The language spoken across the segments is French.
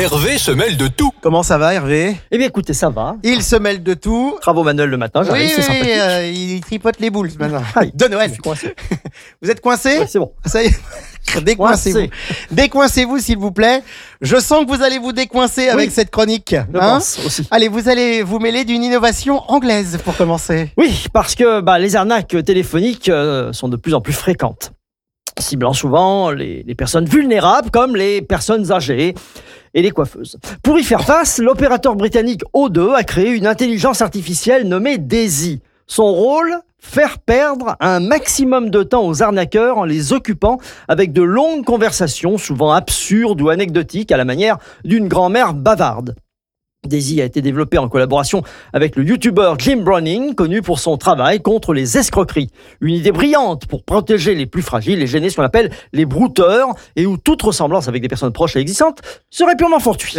Hervé se mêle de tout. Comment ça va, Hervé? Eh bien, écoutez, ça va. Il se mêle de tout. Travaux manuels le matin, j'arrive, c'est sympathique. Il tripote les boules maintenant. Aïe, De Noël. je suis coincé. Vous êtes coincé? Ouais, c'est bon. Ça y est. Décoincez-vous. Coincé. Décoincez-vous, s'il vous plaît. Je sens que vous allez vous décoincer avec cette chronique. Je pense aussi. Allez, vous allez vous mêler d'une innovation anglaise pour commencer. Oui, parce que les arnaques téléphoniques sont de plus en plus fréquentes, ciblant souvent les personnes vulnérables comme les personnes âgées et les coiffeuses. Pour y faire face, l'opérateur britannique O2 a créé une intelligence artificielle nommée Daisy. Son rôle, faire perdre un maximum de temps aux arnaqueurs en les occupant avec de longues conversations, souvent absurdes ou anecdotiques, à la manière d'une grand-mère bavarde. Daisy a été développée en collaboration avec le youtubeur Jim Browning, connu pour son travail contre les escroqueries. Une idée brillante pour protéger les plus fragiles et gêner ce qu'on appelle les brouteurs, et où toute ressemblance avec des personnes proches et existantes serait purement fortuite.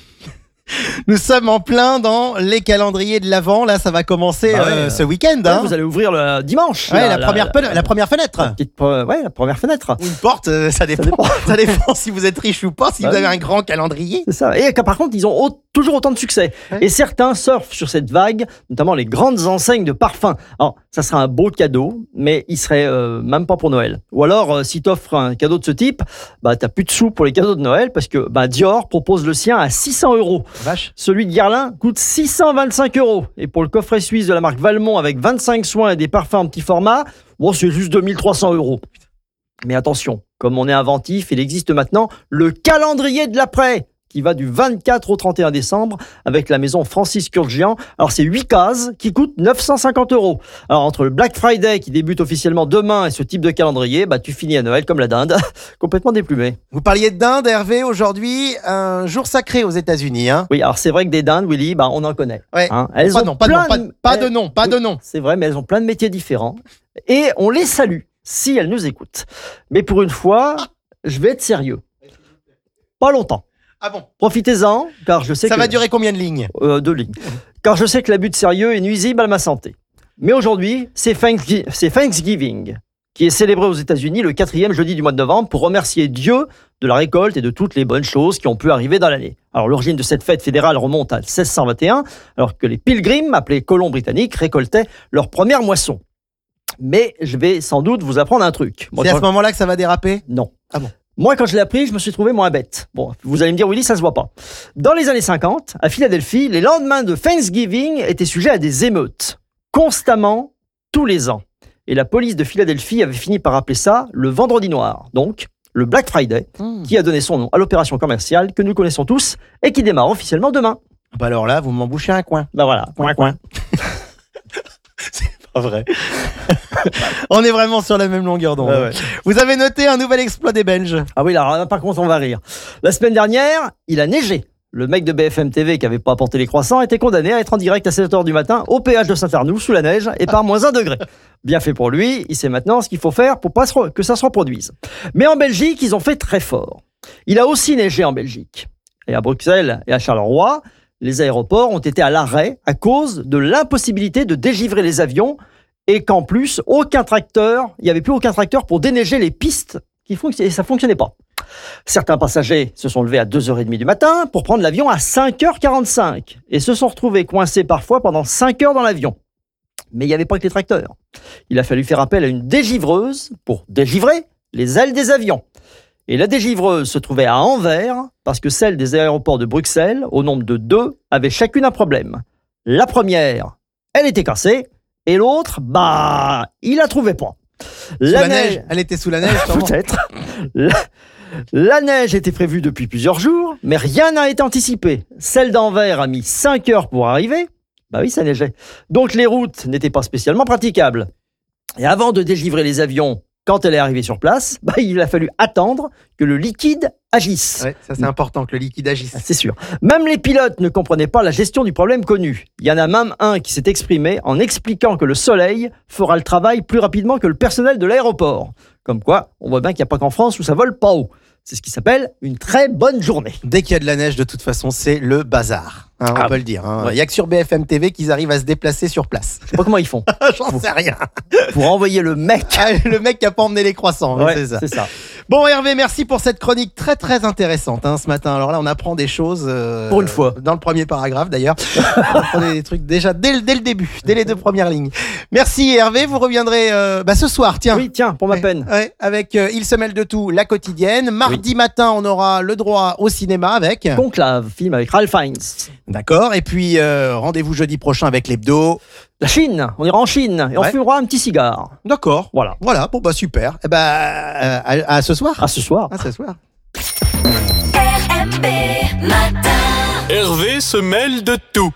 Nous sommes en plein dans les calendriers de l'Avent. Là, ça va commencer ce week-end. Ouais, vous allez ouvrir le dimanche. Ouais, la première fenêtre. La première fenêtre. Ou une porte, ça dépend. Ça dépend si vous êtes riche ou pas, si vous avez un grand calendrier. C'est ça. Et par contre, ils ont toujours autant de succès. Ouais. Et certains surfent sur cette vague, notamment les grandes enseignes de parfums. Alors, ça sera un beau cadeau, mais il serait même pas pour Noël. Ou alors, si tu offres un cadeau de ce type, t'as plus de sous pour les cadeaux de Noël parce que Dior propose le sien à 600 €. Vache. Celui de Guerlain coûte 625 €. Et pour le coffret suisse de la marque Valmont avec 25 soins et des parfums en petit format, c'est juste 2300 €. Mais attention, comme on est inventif, il existe maintenant le calendrier de l'après, qui va du 24 au 31 décembre avec la maison Francis Kurkdjian. Alors, c'est 8 cases qui coûtent 950 €. Alors, entre le Black Friday qui débute officiellement demain et ce type de calendrier, tu finis à Noël comme la dinde, complètement déplumé. Vous parliez de dinde, Hervé, aujourd'hui, un jour sacré aux États-Unis. Oui, alors c'est vrai que des dindes, Willy, on en connaît. Ouais. Elles pas ont de nom. C'est vrai, mais elles ont plein de métiers différents. Et on les salue si elles nous écoutent. Mais pour une fois, je vais être sérieux. Pas longtemps. Ah bon? Profitez-en, car je sais ça va durer combien de lignes? 2 lignes. Car je sais que l'abus de sérieux est nuisible à ma santé. Mais aujourd'hui, c'est Thanksgiving, qui est célébré aux États-Unis le 4e jeudi du mois de novembre pour remercier Dieu de la récolte et de toutes les bonnes choses qui ont pu arriver dans l'année. Alors l'origine de cette fête fédérale remonte à 1621, alors que les pilgrims, appelés colons britanniques, récoltaient leur première moisson. Mais je vais sans doute vous apprendre un truc. C'est à ce moment-là que ça va déraper? Non. Ah bon? Moi, quand je l'ai appris, je me suis trouvé moins bête. Bon, vous allez me dire, Willy, ça se voit pas. Dans les années 50, à Philadelphie, les lendemains de Thanksgiving étaient sujets à des émeutes. Constamment, tous les ans. Et la police de Philadelphie avait fini par appeler ça le vendredi noir. Donc, le Black Friday, qui a donné son nom à l'opération commerciale que nous connaissons tous et qui démarre officiellement demain. Alors là, vous m'en bouchez un coin. Voilà, coin. C'est pas vrai. On est vraiment sur la même longueur d'onde. Ouais. Vous avez noté un nouvel exploit des Belges. Ah oui, là, par contre, on va rire. La semaine dernière, il a neigé. Le mec de BFM TV qui n'avait pas apporté les croissants était condamné à être en direct à 7h du matin au péage de Saint-Arnoux sous la neige et par -1 degré. Bien fait pour lui, il sait maintenant ce qu'il faut faire pour pas que ça se reproduise. Mais en Belgique, ils ont fait très fort. Il a aussi neigé en Belgique. Et à Bruxelles et à Charleroi, les aéroports ont été à l'arrêt à cause de l'impossibilité de dégivrer les avions et qu'en plus, il n'y avait plus aucun tracteur pour déneiger les pistes et ça ne fonctionnait pas. Certains passagers se sont levés à 2h30 du matin pour prendre l'avion à 5h45 et se sont retrouvés coincés parfois pendant 5 heures dans l'avion. Mais il n'y avait pas que les tracteurs. Il a fallu faire appel à une dégivreuse pour dégivrer les ailes des avions. Et la dégivreuse se trouvait à Anvers parce que celles des aéroports de Bruxelles, au nombre de 2, avaient chacune un problème. La première, elle était cassée et l'autre, il la trouvait pas. La neige, elle était sous la neige, peut-être. La neige était prévue depuis plusieurs jours, mais rien n'a été anticipé. Celle d'Anvers a mis 5 heures pour arriver. Oui, ça neigeait. Donc les routes n'étaient pas spécialement praticables. Et avant de dégivrer les avions, quand elle est arrivée sur place, il a fallu attendre que le liquide agisse. Ouais, ça c'est important, que le liquide agisse. C'est sûr. Même les pilotes ne comprenaient pas la gestion du problème connu. Il y en a même un qui s'est exprimé en expliquant que le soleil fera le travail plus rapidement que le personnel de l'aéroport. Comme quoi, on voit bien qu'il n'y a pas qu'en France où ça vole pas haut. C'est ce qui s'appelle une très bonne journée. Dès qu'il y a de la neige, de toute façon, c'est le bazar. on peut le dire. Il n'y a que sur BFM TV qu'ils arrivent à se déplacer sur place. Je sais pas comment ils font. J'en sais rien. Pour envoyer le mec. Le mec qui a pas emmené les croissants, c'est ça. C'est ça. Bon Hervé, merci pour cette chronique très très intéressante ce matin. Alors là, on apprend des choses. Pour une fois. Dans le premier paragraphe d'ailleurs. On apprend des trucs déjà dès le début, dès les 2 premières lignes. Merci Hervé, vous reviendrez ce soir, tiens. Oui, tiens, pour ma peine. Avec Il se mêle de tout, la quotidienne. Mardi matin, on aura le droit au cinéma avec Conclave, film avec Ralph Fiennes. D'accord, et puis rendez-vous jeudi prochain avec l'hebdo. La Chine, on ira en Chine et on fumera un petit cigare. D'accord. Voilà, bon super. Et à ce soir. À ce soir. À ce soir. RMB Matin. Hervé se mêle de tout.